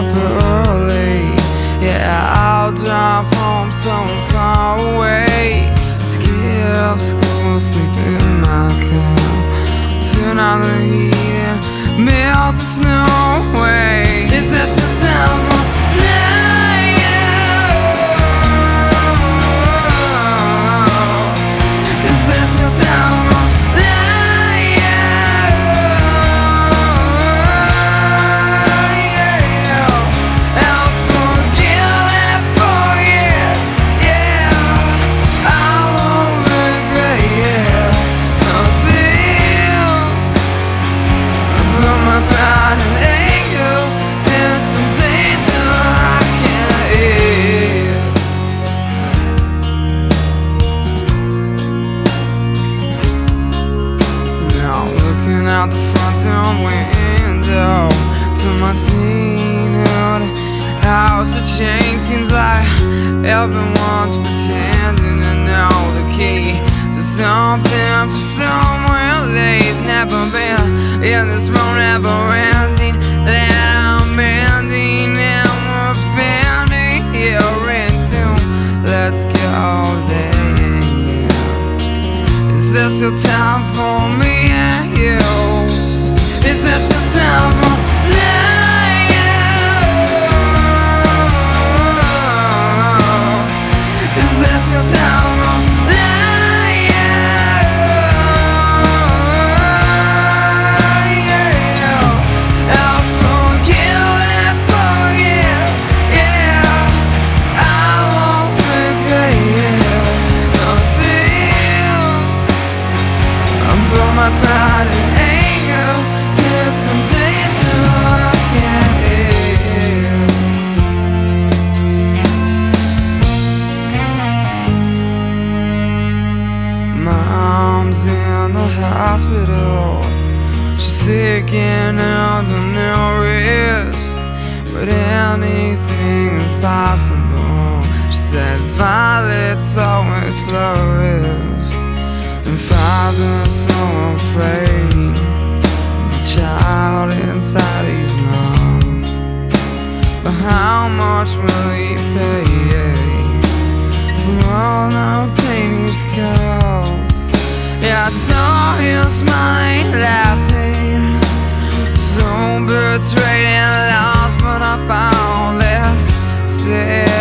up early. Yeah, I'll drive home so far away. Skip school, sleep in my car. Turn on the heat and melt the snow away. Is this the time for lying? Is this the time for lying? I'll forgive and forget. Yeah, I won't regret nothing. Put my pride in anger. It's in danger, I can't hear. Now looking out the front door window to my teenhood house, the change seems like everyone's pretending to know the key to something for somewhere they've never been. In this road never ending that I'm bending, and we're bending here into let's go there. Is this your time for me and you? Is this your time for lying? Is this your time for lying? I'll forgive and forget. Yeah, I won't regret nothing. I'm for my pride and anger. It's in danger, I can't hear. Mom's in the hospital. She's sick and under no rest, but anything's possible. She says violets always flourish, and Father's so afraid the child inside he's lost. But how much will he pay for all the pain he's caused? Yeah, I saw him smiling, laughing, so betrayed and lost, but I found less sad.